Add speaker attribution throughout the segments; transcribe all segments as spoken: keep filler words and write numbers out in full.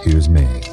Speaker 1: Here's May.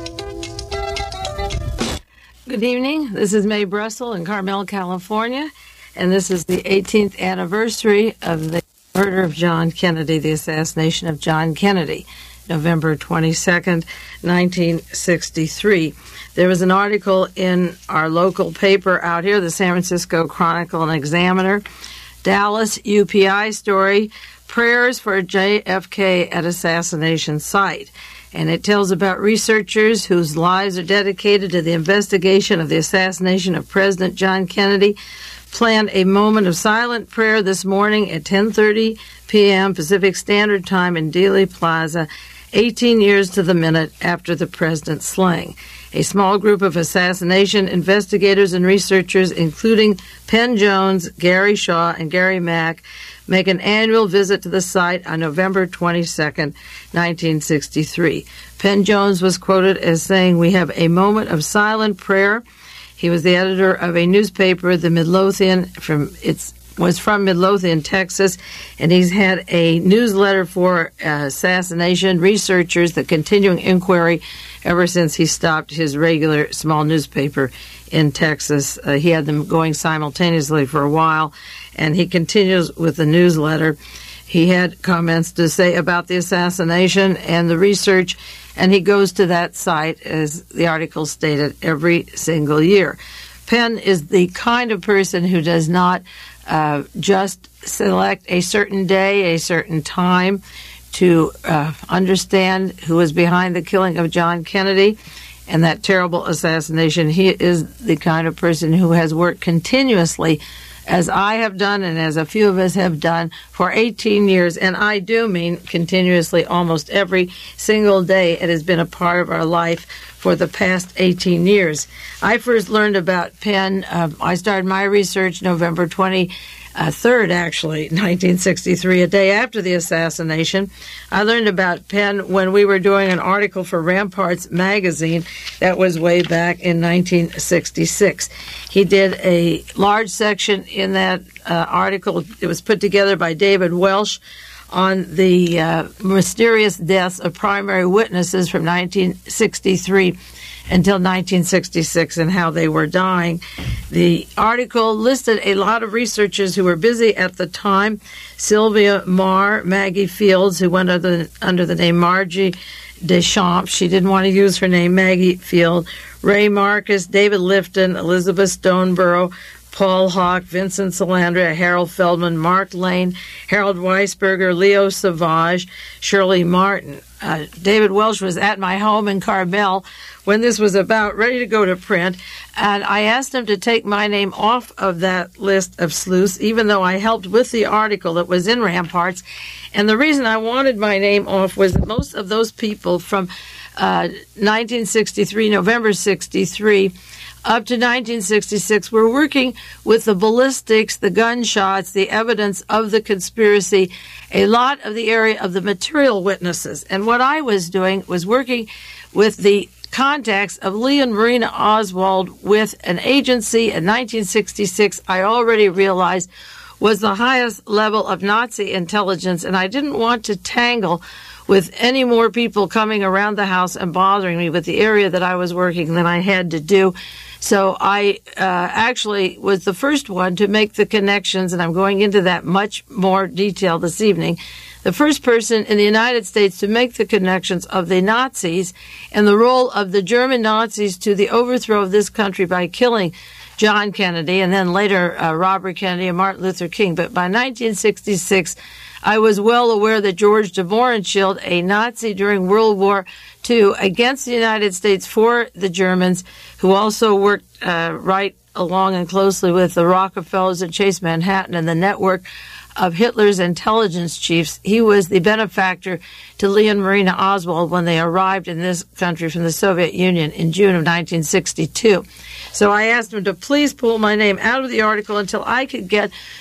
Speaker 2: Good evening. This is May Brussel in Carmel, California, and this is the eighteenth anniversary of the murder of John Kennedy, the assassination of John Kennedy, November twenty-second, nineteen sixty-three. There was an article in our local paper out here, the San Francisco Chronicle and Examiner, Dallas U P I story, Prayers for J F K at Assassination Site. And it tells about researchers whose lives are dedicated to the investigation of the assassination of President John Kennedy planned a moment of silent prayer this morning at ten thirty p.m. Pacific Standard Time in Dealey Plaza, eighteen years to the minute after the president's slaying. A small group of assassination investigators and researchers, including Penn Jones, Gary Shaw, and Gary Mack, make an annual visit to the site on November twenty-second, nineteen sixty-three. Penn Jones was quoted as saying, "We have a moment of silent prayer." He was the editor of a newspaper, the Midlothian, from its was from Midlothian, Texas, and he's had a newsletter for uh, assassination researchers, the continuing inquiry, ever since he stopped his regular small newspaper in Texas. Uh, he had them going simultaneously for a while, and he continues with the newsletter. He had comments to say about the assassination and the research, and he goes to that site, as the article stated, every single year. Penn is the kind of person who does not uh, just select a certain day, a certain time to uh, understand who was behind the killing of John Kennedy and that terrible assassination. He is the kind of person who has worked continuously, as I have done and as a few of us have done, for eighteen years, and I do mean continuously, almost every single day. It has been a part of our life for the past eighteen years. I first learned about Penn, uh, I started my research November twenty-third, actually, nineteen sixty-three, a day after the assassination. I learned about Penn when we were doing an article for Ramparts magazine that was way back in nineteen sixty-six. He did a large section in that uh, article. It was put together by David Welsh on the uh, mysterious deaths of primary witnesses from nineteen sixty-three until nineteen sixty-six and how they were dying. The article listed a lot of researchers who were busy at the time: Sylvia Marr, Maggie Fields, who went under the, under the name Margie Deschamps. She didn't want to use her name, Maggie Field. Ray Marcus, David Lifton, Elizabeth Stoneborough, Paul Hawk, Vincent Salandra, Harold Feldman, Mark Lane, Harold Weisberger, Leo Savage, Shirley Martin. Uh, David Welsh was at my home in Carmel when this was about ready to go to print, and I asked him to take my name off of that list of sleuths, even though I helped with the article that was in Ramparts. And the reason I wanted my name off was that most of those people from uh, nineteen sixty-three, November sixty-three, up to nineteen sixty-six, we're working with the ballistics, the gunshots, the evidence of the conspiracy, a lot of the area of the material witnesses. And what I was doing was working with the contacts of Lee and Marina Oswald with an agency in nineteen sixty-six I already realized was the highest level of Nazi intelligence, and I didn't want to tangle with any more people coming around the house and bothering me with the area that I was working than I had to do. So I uh, actually was the first one to make the connections, and I'm going into that much more detail this evening. The first person in the United States to make the connections of the Nazis and the role of the German Nazis to the overthrow of this country by killing John Kennedy and then later uh, Robert Kennedy and Martin Luther King. But by nineteen sixty-six, I was well aware that George de Mohrenschildt, a Nazi during World War Two against the United States for the Germans, who also worked uh, right along and closely with the Rockefellers and Chase Manhattan and the network of Hitler's intelligence chiefs. He was the benefactor to Lee and Marina Oswald when they arrived in this country from the Soviet Union in June of nineteen sixty-two. So I asked him to please pull my name out of the article until I could get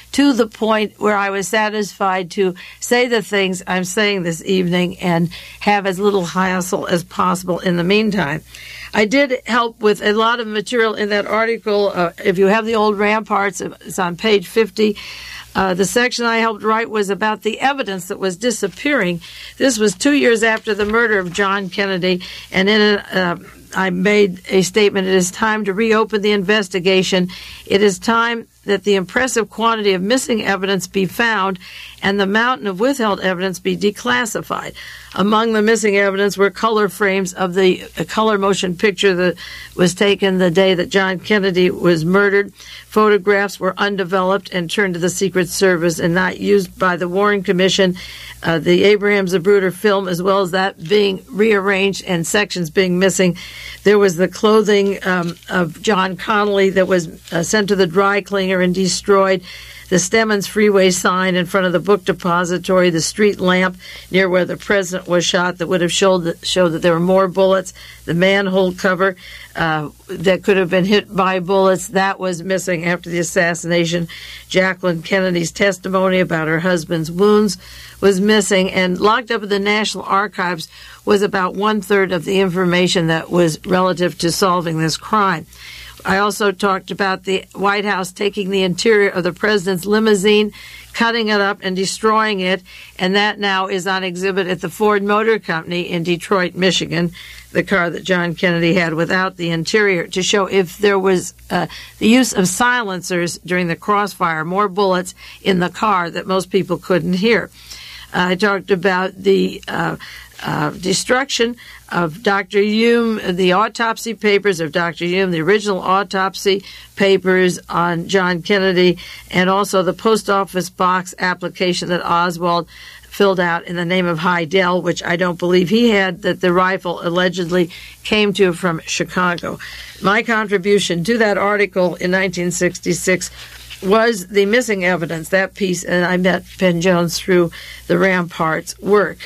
Speaker 2: to the point where I was satisfied to say the things I'm saying this evening and have as little hassle as possible in the meantime. I did help with a lot of material in that article. Uh, if you have the old Ramparts, it's on page fifty. Uh, the section I helped write was about the evidence that was disappearing. This was two years after the murder of John Kennedy, and in it, uh, I made a statement, it is time to reopen the investigation. It is time that the impressive quantity of missing evidence be found and the mountain of withheld evidence be declassified. Among the missing evidence were color frames of the color motion picture that was taken the day that John Kennedy was murdered. Photographs were undeveloped and turned to the Secret Service and not used by the Warren Commission. Uh, the Abraham Zapruder film, as well as that being rearranged and sections being missing. There was the clothing um, of John Connolly that was uh, sent to the dry cleaner and destroyed. The Stemmons Freeway sign in front of the book depository, the street lamp near where the president was shot that would have showed that, showed that there were more bullets, the manhole cover uh, that could have been hit by bullets, that was missing after the assassination. Jacqueline Kennedy's testimony about her husband's wounds was missing, and locked up in the National Archives was about one-third of the information that was relative to solving this crime. I also talked about the White House taking the interior of the president's limousine, cutting it up and destroying it, and that now is on exhibit at the Ford Motor Company in Detroit, Michigan, the car that John Kennedy had without the interior, to show if there was uh, the use of silencers during the crossfire, more bullets in the car that most people couldn't hear. Uh, I talked about the uh, uh, destruction of Doctor Hume, the autopsy papers of Doctor Hume, the original autopsy papers on John Kennedy, and also the post office box application that Oswald filled out in the name of Heidel, which I don't believe he had, that the rifle allegedly came to from Chicago. My contribution to that article in nineteen sixty-six was the missing evidence, that piece, and I met Penn Jones through the Ramparts work.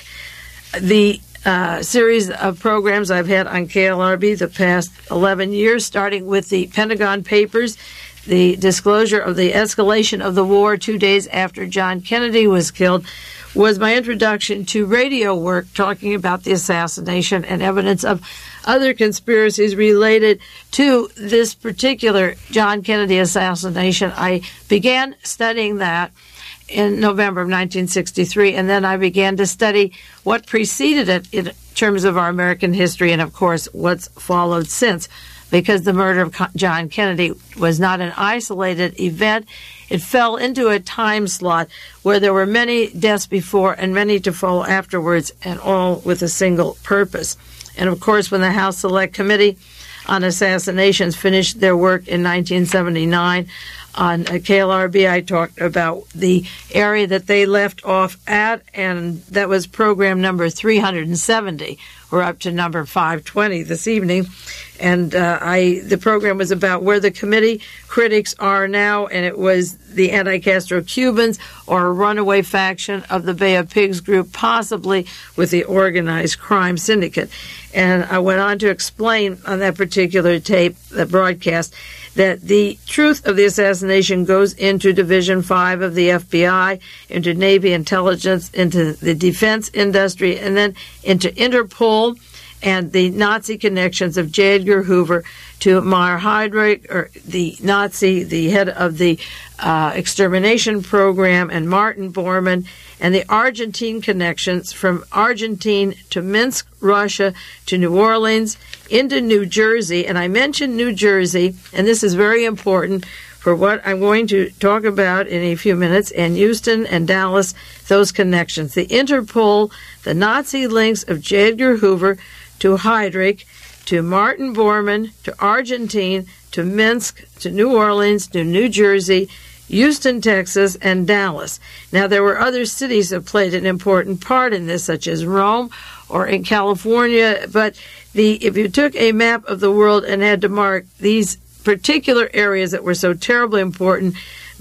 Speaker 2: The uh, series of programs I've had on K L R B the past eleven years, starting with the Pentagon Papers, the disclosure of the escalation of the war two days after John Kennedy was killed, was my introduction to radio work talking about the assassination and evidence of other conspiracies related to this particular John Kennedy assassination. I began studying that in November of nineteen sixty-three, and then I began to study what preceded it in terms of our American history and, of course, what's followed since, because the murder of John Kennedy was not an isolated event. It fell into a time slot where there were many deaths before and many to follow afterwards, and all with a single purpose. And, of course, when the House Select Committee on Assassinations finished their work in nineteen seventy-nine, on K L R B, I talked about the area that they left off at, and that was program number three hundred seventy. We're up to number five twenty this evening. And uh, I the program was about where the committee critics are now, and it was the anti-Castro Cubans or a runaway faction of the Bay of Pigs group, possibly with the organized crime syndicate. And I went on to explain on that particular tape, that broadcast, that the truth of the assassination goes into Division five of the F B I, into Navy intelligence, into the defense industry, and then into Interpol and the Nazi connections of J. Edgar Hoover to Meyer Heydrich, or the Nazi, the head of the uh, extermination program, and Martin Bormann, and the Argentine connections from Argentine to Minsk, Russia, to New Orleans, into New Jersey. And I mentioned New Jersey, and this is very important for what I'm going to talk about in a few minutes, and Houston and Dallas, those connections. The Interpol, the Nazi links of J. Edgar Hoover to Heydrich, to Martin Bormann, to Argentine, to Minsk, to New Orleans, to New Jersey, Houston, Texas, and Dallas. Now, there were other cities that played an important part in this, such as Rome or in California, but the if you took a map of the world and had to mark these particular areas that were so terribly important,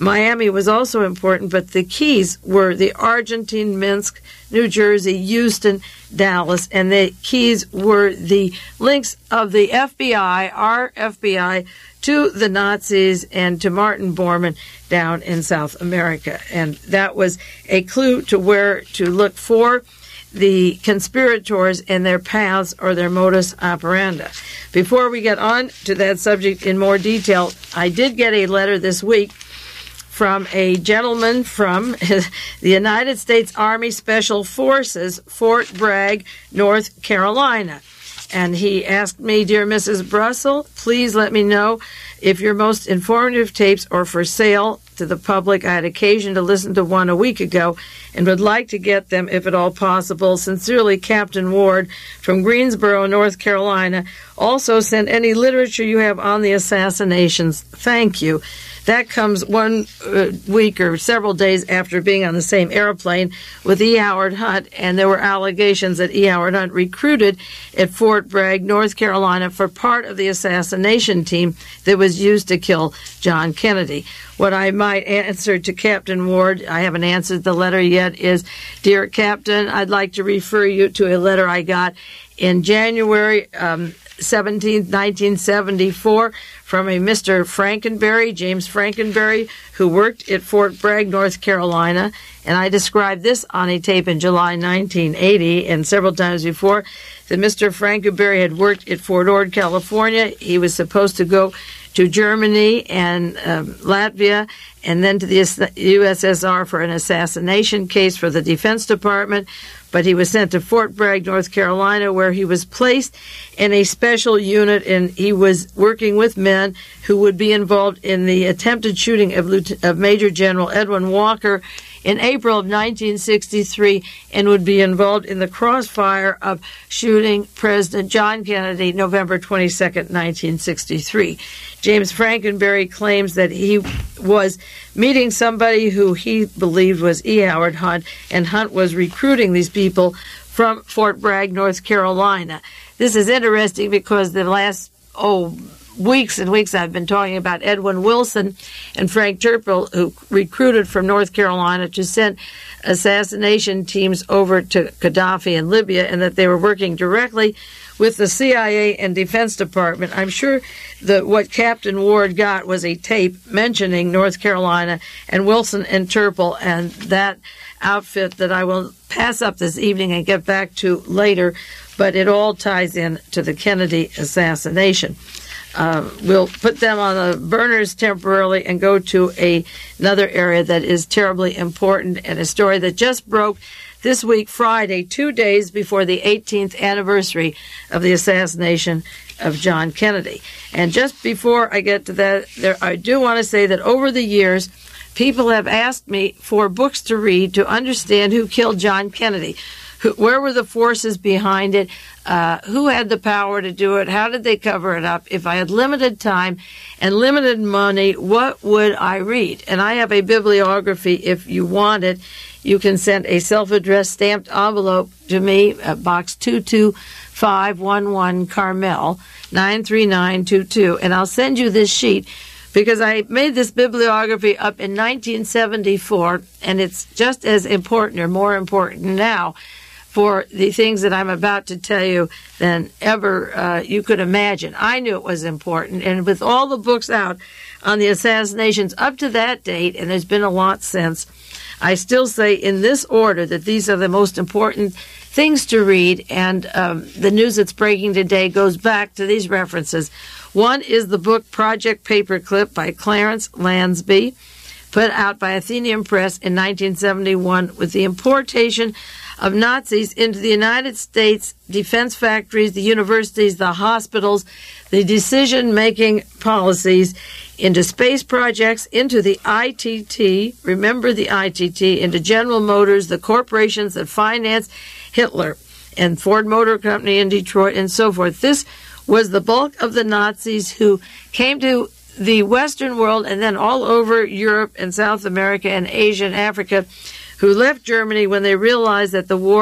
Speaker 2: Miami was also important, but the keys were the Argentine, Minsk, New Jersey, Houston, Dallas, and the keys were the links of the F B I, our F B I, to the Nazis and to Martin Bormann down in South America. And that was a clue to where to look for the conspirators and their paths or their modus operandi. Before we get on to that subject in more detail, I did get a letter this week from a gentleman from the United States Army Special Forces, Fort Bragg, North Carolina. And he asked me, "Dear Missus Brussel, please let me know if your most informative tapes are for sale to the public. I had occasion to listen to one a week ago and would like to get them if at all possible. Sincerely, Captain Ward from Greensboro, North Carolina. Also, send any literature you have on the assassinations. Thank you." That comes one uh, week or several days after being on the same airplane with E. Howard Hunt, and there were allegations that E. Howard Hunt recruited at Fort Bragg, North Carolina, for part of the assassination team that was used to kill John Kennedy. What I might answer to Captain Ward, I haven't answered the letter yet, is, "Dear Captain, I'd like to refer you to a letter I got in January um, seventeenth, nineteen seventy-four, from a Mister Frankenberry, James Frankenberry, who worked at Fort Bragg, North Carolina. And I described this on a tape in July nineteen eighty and several times before, that Mister Frankenberry had worked at Fort Ord, California. He was supposed to go to Germany and um, Latvia and then to the U S S R for an assassination case for the Defense Department. But he was sent to Fort Bragg, North Carolina, where he was placed in a special unit, and he was working with men who would be involved in the attempted shooting of, Lieutenant, of Major General Edwin Walker in April of nineteen sixty-three, and would be involved in the crossfire of shooting President John Kennedy November twenty-second, nineteen sixty-three. James Frankenberry claims that he was meeting somebody who he believed was E. Howard Hunt, and Hunt was recruiting these people from Fort Bragg, North Carolina. This is interesting because the last, oh, weeks and weeks I've been talking about Edwin Wilson and Frank Turpel, who recruited from North Carolina to send assassination teams over to Gaddafi in Libya, and that they were working directly with the C I A and Defense Department. I'm sure that what Captain Ward got was a tape mentioning North Carolina and Wilson and Turpel and that outfit that I will pass up this evening and get back to later, but it all ties in to the Kennedy assassination. Uh, we'll put them on the burners temporarily and go to a, another area that is terribly important, and a story that just broke this week, Friday, two days before the eighteenth anniversary of the assassination of John Kennedy. And just before I get to that, there, I do want to say that over the years, people have asked me for books to read to understand who killed John Kennedy. Who, where were the forces behind it? Uh, who had the power to do it? How did they cover it up? If I had limited time and limited money, what would I read? And I have a bibliography if you want it. You can send a self-addressed stamped envelope to me at Box two two five one one, Carmel, nine three nine two two, and I'll send you this sheet because I made this bibliography up in nineteen seventy-four, and it's just as important or more important now for the things that I'm about to tell you than ever uh, you could imagine. I knew it was important, and with all the books out on the assassinations up to that date, and there's been a lot since, I still say in this order that these are the most important things to read, and um, the news that's breaking today goes back to these references. One is the book Project Paperclip by Clarence Lansby, put out by Athenaeum Press in nineteen seventy-one, with the importation of Nazis into the United States defense factories, the universities, the hospitals, the decision-making policies, into space projects, into the I T T, remember the I T T, into General Motors, the corporations that financed Hitler, and Ford Motor Company in Detroit, and so forth. This was the bulk of the Nazis who came to the Western world and then all over Europe and South America and Asia and Africa, who left Germany when they realized that the war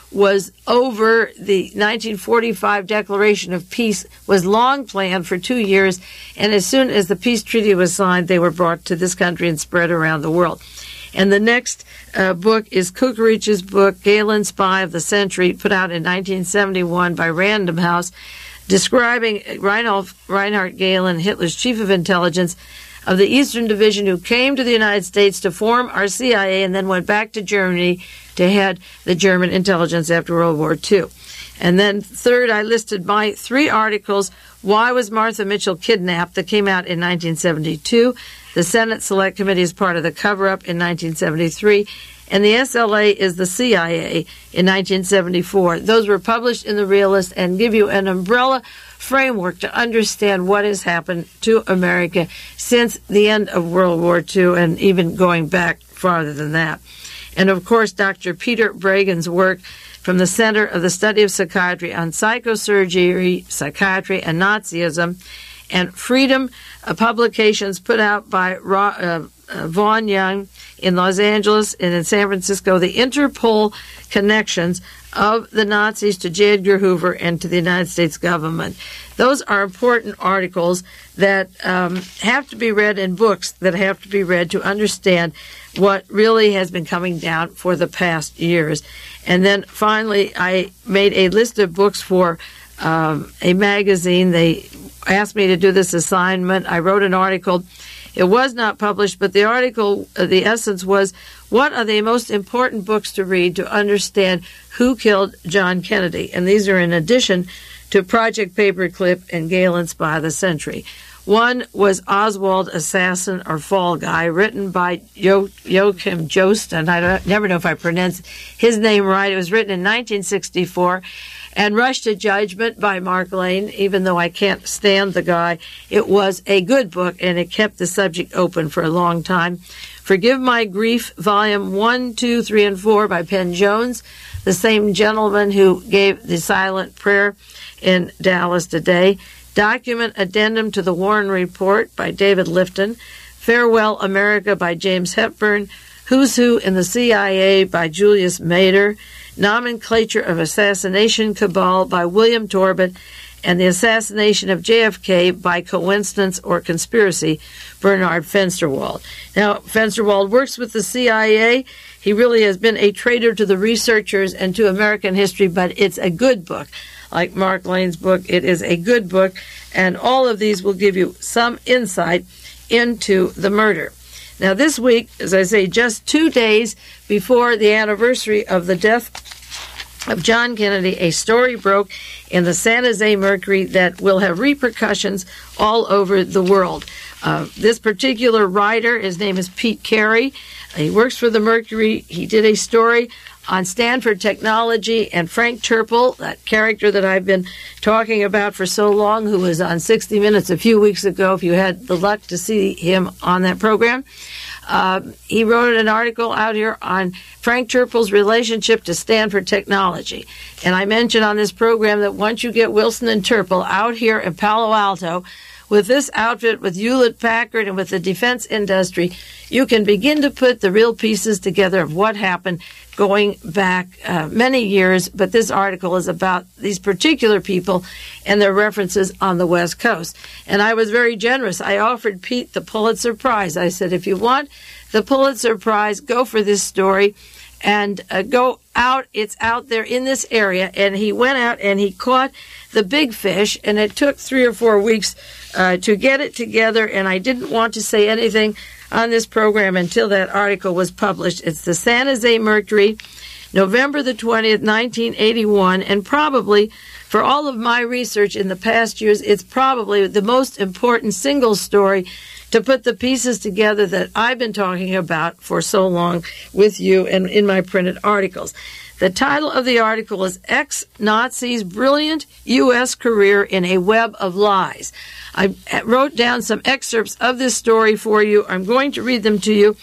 Speaker 2: was over the nineteen forty-five Declaration of Peace, was long planned for two years, and as soon as the peace treaty was signed, they were brought to this country and spread around the world. And the next uh, book is Kukerich's book, Galen, Spy of the Century, put out in nineteen seventy-one by Random House, describing Reinhold, Reinhard Galen, Hitler's chief of intelligence of the Eastern Division, who came to the United States to form our C I A and then went back to Germany to head the German intelligence after World War Two. And then third, I listed my three articles. Why Was Martha Mitchell Kidnapped? That came out in nineteen seventy-two. The Senate Select Committee is part of the cover-up in nineteen seventy-three. And the S L A is the C I A in nineteen seventy-four. Those were published in The Realist and give you an umbrella framework to understand what has happened to America since the end of World War Two and even going back farther than that. And, of course, Doctor Peter Bregin's work from the Center of the Study of Psychiatry on Psychosurgery, Psychiatry, and Nazism, and Freedom uh, Publications put out by Ra- uh, uh, Vaughn Young in Los Angeles and in San Francisco, the Interpol connections of the Nazis to J. Edgar Hoover and to the United States government. Those are important articles that um, have to be read in books, that have to be read to understand what really has been coming down for the past years. And then finally, I made a list of books for um, a magazine. They asked me to do this assignment. I wrote an article. It was not published, but the article, uh, the essence was, what are the most important books to read to understand who killed John Kennedy? And these are in addition to Project Paperclip and Galen, Spy of the Century. One was Oswald, Assassin or Fall Guy, written by jo- Joachim Josten. I don't, never know if I pronounce his name right. It was written in nineteen sixty-four. And Rush to Judgment by Mark Lane. Even though I can't stand the guy, it was a good book, and it kept the subject open for a long time. Forgive My Grief, Volume one, two, three, and four by Penn Jones, the same gentleman who gave the silent prayer in Dallas today. Document Addendum to the Warren Report by David Lifton. Farewell America by James Hepburn. Who's Who in the C I A by Julius Mader. Nomenclature of Assassination Cabal by William Torbett, and The Assassination of J F K by Coincidence or Conspiracy, Bernard Fensterwald. Now, Fensterwald works with the C I A. He really has been a traitor to the researchers and to American history, but it's a good book. Like Mark Lane's book, it is a good book, and all of these will give you some insight into the murder. Now, this week, as I say, just two days before the anniversary of the death of John Kennedy, a story broke in the San Jose Mercury that will have repercussions all over the world. Uh, this particular writer, his name is Pete Carey. He works for the Mercury. He did a story on Stanford Technology, and Frank Turple, that character that I've been talking about for so long, who was on sixty minutes a few weeks ago, if you had the luck to see him on that program. Uh, he wrote an article out here on Frank Turple's relationship to Stanford Technology. And I mentioned on this program that once you get Wilson and Turple out here in Palo Alto, with this outfit, with Hewlett-Packard and with the defense industry, you can begin to put the real pieces together of what happened going back uh, many years. But this article is about these particular people and their references on the West Coast. And I was very generous. I offered Pete the Pulitzer Prize. I said, if you want the Pulitzer Prize, go for this story and uh, go out. It's out there in this area. And he went out and he caught the big fish, and it took three or four weeks uh, to get it together, and I didn't want to say anything on this program until that article was published. It's the San Jose Mercury, November the twentieth, nineteen eighty-one, and probably, for all of my research in the past years, it's probably the most important single story to put the pieces together that I've been talking about for so long with you and in my printed articles. The title of the article is Ex-Nazis' Brilliant U S Career in a Web of Lies. I wrote down some excerpts of this story for you. I'm going to read them to you.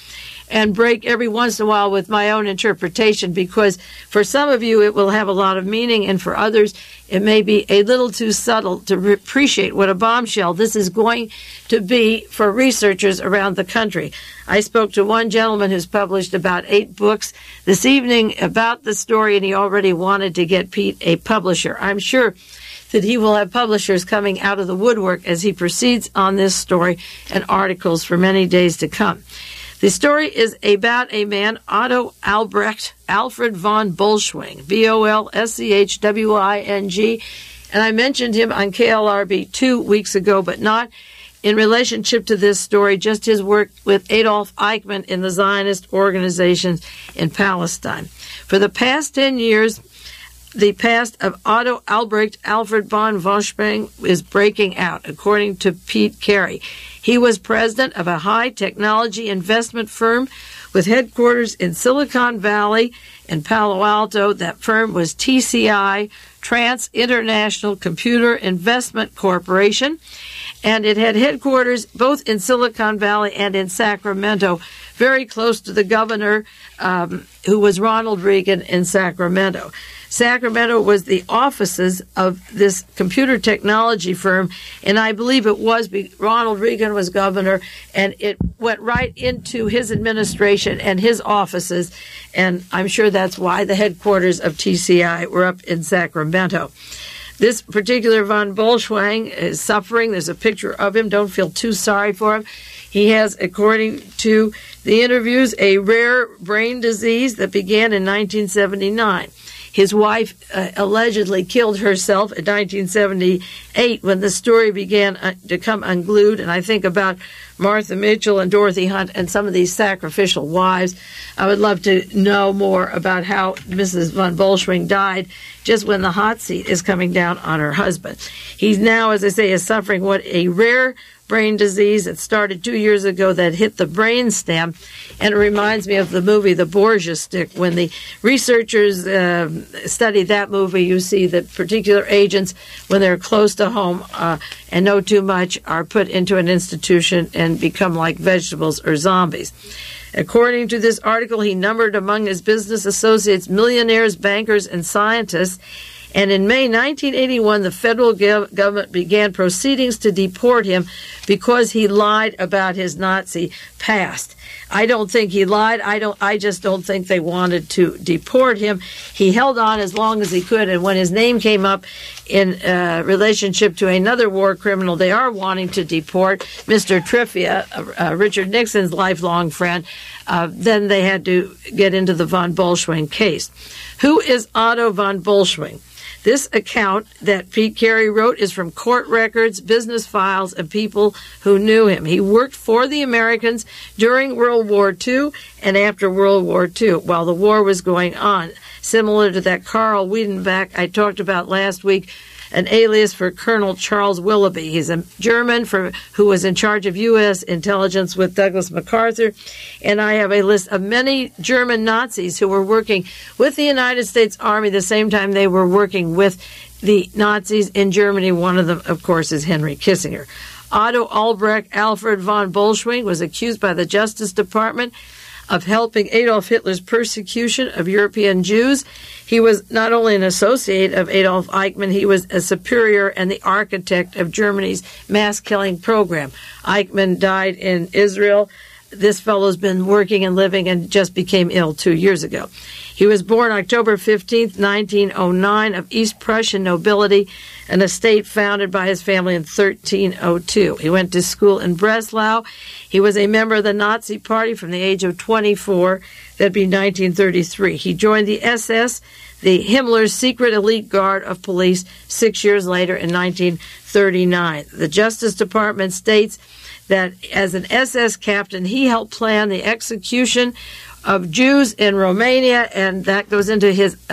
Speaker 2: and break every once in a while with my own interpretation, because for some of you it will have a lot of meaning, and for others it may be a little too subtle to re- appreciate what a bombshell this is going to be for researchers around the country. I spoke to one gentleman who's published about eight books this evening about the story, and he already wanted to get Pete a publisher. I'm sure that he will have publishers coming out of the woodwork as he proceeds on this story and articles for many days to come. The story is about a man, Otto Albrecht Alfred von Bolschwing, B O L S C H W I N G, and I mentioned him on K L R B two weeks ago, but not in relationship to this story, just his work with Adolf Eichmann in the Zionist organizations in Palestine. For the past ten years, the past of Otto Albrecht Alfred von Bolschwing is breaking out, according to Pete Carey. He was president of a high-technology investment firm with headquarters in Silicon Valley and Palo Alto. That firm was T C I, Trans International Computer Investment Corporation, and it had headquarters both in Silicon Valley and in Sacramento, very close to the governor, um, who was Ronald Reagan in Sacramento. Sacramento was the offices of this computer technology firm, and I believe it was be- Ronald Reagan was governor, and it went right into his administration and his offices, and I'm sure that's why the headquarters of T C I were up in Sacramento. This particular von Bolschwing is suffering. There's a picture of him. Don't feel too sorry for him. He has, according to the interviews, a rare brain disease that began in nineteen seventy-nine. His wife uh, allegedly killed herself in nineteen seventy-eight when the story began uh, to come unglued. And I think about Martha Mitchell and Dorothy Hunt and some of these sacrificial wives. I would love to know more about how Missus von Bolschwing died just when the hot seat is coming down on her husband. He's now, as I say, is suffering what a rare brain disease that started two years ago that hit the brain stem, and it reminds me of the movie The Borgia Stick. When the researchers uh, study that movie, you see that particular agents, when they're close to home uh, and know too much, are put into an institution and become like vegetables or zombies. According to this article, he numbered among his business associates millionaires, bankers, and scientists. And in May nineteen eighty-one, the federal government began proceedings to deport him because he lied about his Nazi past. I don't think he lied. I don't. I just don't think they wanted to deport him. He held on as long as he could, and when his name came up in uh, relationship to another war criminal they are wanting to deport, Mister Trivia, uh, uh, Richard Nixon's lifelong friend, uh, then they had to get into the von Bolschwing case. Who is Otto von Bolschwing? This account that Pete Carey wrote is from court records, business files, and people who knew him. He worked for the Americans during World War Two and after World War Two while the war was going on, similar to that Carl Wiedenbeck I talked about last week, an alias for Colonel Charles Willoughby. He's a German for, who was in charge of U S intelligence with Douglas MacArthur. And I have a list of many German Nazis who were working with the United States Army the same time they were working with the Nazis in Germany. One of them, of course, is Henry Kissinger. Otto Albrecht Alfred von Bolschwing was accused by the Justice Department of helping Adolf Hitler's persecution of European Jews. He was not only an associate of Adolf Eichmann, he was a superior and the architect of Germany's mass-killing program. Eichmann died in Israel. This fellow's been working and living and just became ill two years ago. He was born October fifteenth, nineteen oh nine, of East Prussian nobility, an estate founded by his family in thirteen oh two. He went to school in Breslau. He was a member of the Nazi Party from the age of twenty-four. That'd be nineteen thirty-three. He joined the S S, the Himmler's secret elite guard of police, six years later in nineteen thirty-nine. The Justice Department states that as an S S captain, he helped plan the execution of Jews in Romania, and that goes into his uh,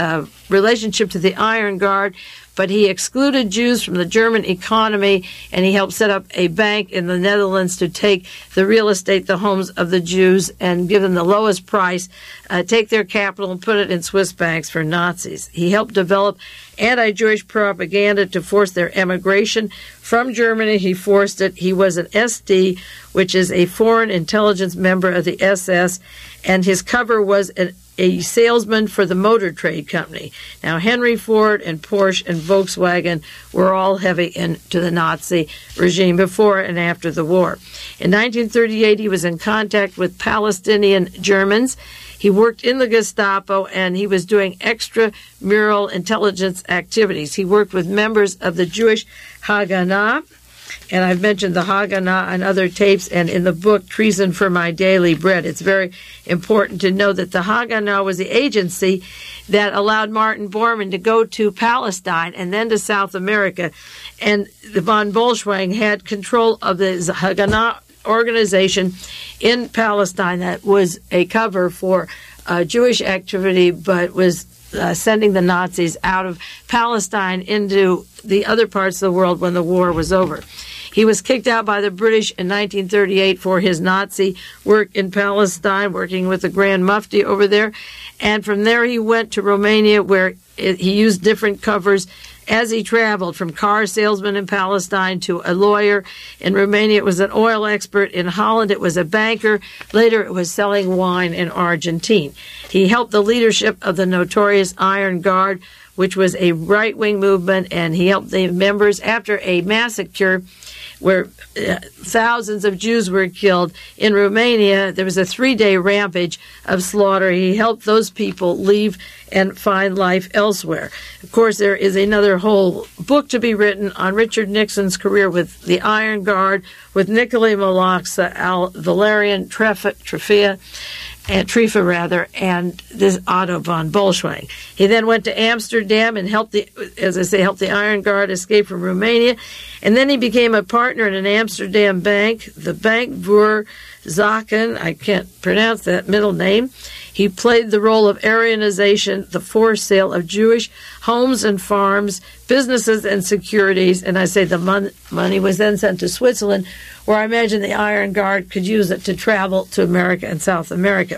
Speaker 2: relationship to the Iron Guard, but he excluded Jews from the German economy, and he helped set up a bank in the Netherlands to take the real estate, the homes of the Jews, and give them the lowest price, uh, take their capital and put it in Swiss banks for Nazis. He helped develop anti-Jewish propaganda to force their emigration from Germany. He forced it. He was an S D, which is a foreign intelligence member of the S S, and his cover was an a salesman for the Motor Trade Company. Now, Henry Ford and Porsche and Volkswagen were all heavy into the Nazi regime before and after the war. In nineteen thirty-eight, he was in contact with Palestinian Germans. He worked in the Gestapo, and he was doing extramural intelligence activities. He worked with members of the Jewish Haganah, and I've mentioned the Haganah on other tapes and in the book, Treason for My Daily Bread. It's very important to know that the Haganah was the agency that allowed Martin Bormann to go to Palestine and then to South America. And the von Bolschwing had control of the Haganah organization in Palestine that was a cover for uh, Jewish activity, but was uh, sending the Nazis out of Palestine into the other parts of the world when the war was over. He was kicked out by the British in nineteen thirty-eight for his Nazi work in Palestine, working with the Grand Mufti over there. And from there he went to Romania, where it, he used different covers as he traveled, from car salesman in Palestine to a lawyer. In Romania, it was an oil expert. In Holland, it was a banker. Later, it was selling wine in Argentina. He helped the leadership of the notorious Iron Guard, which was a right-wing movement, and he helped the members after a massacre where uh, thousands of Jews were killed in Romania. There was a three-day rampage of slaughter. He helped those people leave and find life elsewhere. Of course, there is another whole book to be written on Richard Nixon's career with the Iron Guard, with Nikolai Maloxa, Al Valerian Trefia, and Trifa rather, and this Otto von Bolschwing. He then went to Amsterdam and helped the, as I say, helped the Iron Guard escape from Romania, and then he became a partner in an Amsterdam bank, the Bank voor Zaken. I can't pronounce that middle name. He played the role of Aryanization, the forced sale of Jewish homes and farms, businesses and securities, and I say the mon- money was then sent to Switzerland, where I imagine the Iron Guard could use it to travel to America and South America.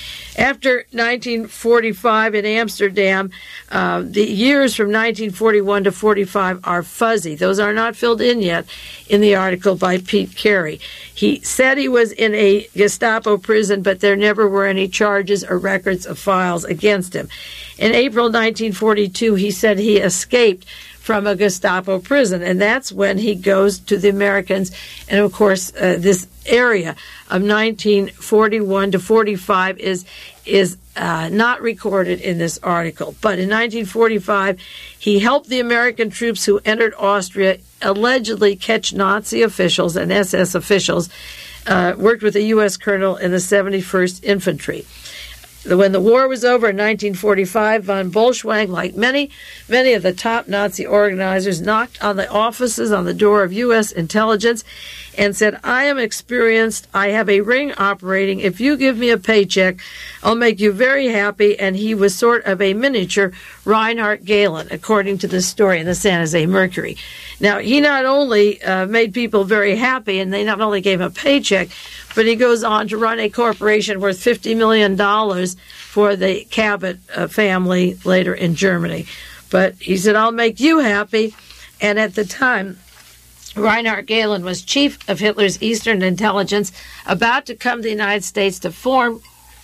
Speaker 2: After nineteen forty-five in Amsterdam, uh, the years from nineteen forty-one to forty-five are fuzzy. Those are not filled in yet in the article by Pete Carey. He said he was in a Gestapo prison, but there never were any charges or records of files against him. In April nineteen forty-two, he said he escaped from a Gestapo prison, and that's when he goes to the Americans. And of course, uh, this area of nineteen forty-one to forty-five is is uh, not recorded in this article. But in nineteen forty-five, he helped the American troops who entered Austria allegedly catch Nazi officials and S S officials, uh, worked with a U S colonel in the seventy-first Infantry. When the war was over in nineteen forty-five, von Bolschwing, like many, many of the top Nazi organizers, knocked on the offices on the door of U S intelligence and said, I am experienced, I have a ring operating, if you give me a paycheck, I'll make you very happy. And he was sort of a miniature Reinhard Gehlen, according to the story in the San Jose Mercury. Now, he not only uh, made people very happy, and they not only gave him a paycheck, but he goes on to run a corporation worth fifty million dollars for the Cabot uh, family later in Germany. But he said, I'll make you happy. And at the time, Reinhard Gehlen was chief of Hitler's Eastern Intelligence, about to come to the United States to form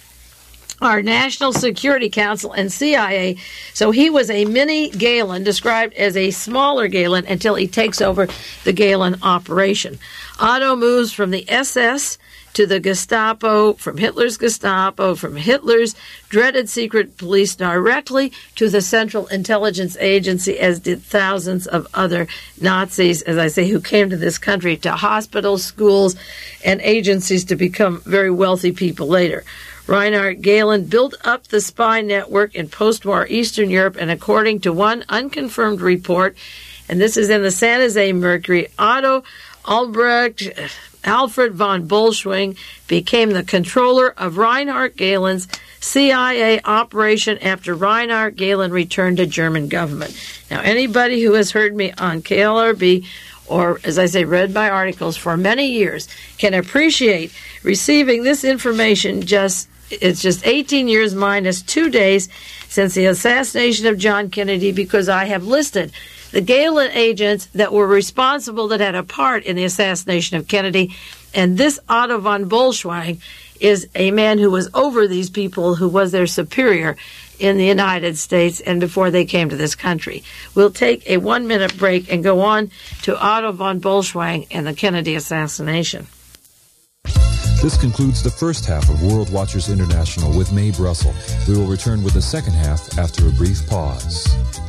Speaker 2: our National Security Council and C I A. So he was a mini Gehlen, described as a smaller Gehlen, until he takes over the Gehlen operation. Otto moves from the S S to the Gestapo, from Hitler's Gestapo, from Hitler's dreaded secret police, directly to the Central Intelligence Agency, as did thousands of other Nazis, as I say, who came to this country, to hospitals, schools, and agencies to become very wealthy people later. Reinhard Gehlen built up the spy network in post-war Eastern Europe, and according to one unconfirmed report, and this is in the San Jose Mercury, Otto Albrecht Alfred von Bolschwing became the controller of Reinhard Gehlen's C I A operation after Reinhard Gehlen returned to German government. Now, anybody who has heard me on K L R B, or, as I say, read my articles for many years, can appreciate receiving this information just, it's just eighteen years minus two days since the assassination of John Kennedy, because I have listed the Gehlen agents that were responsible, that had a part in the assassination of Kennedy. And this Otto von Bolschwing is a man who was over these people, who was their superior in the United States and before they came to this country. We'll take a one-minute break and go on to Otto von Bolschwing and the Kennedy assassination.
Speaker 1: This concludes the first half of World Watchers International with Mae Brussell. We will return with the second half after a brief pause.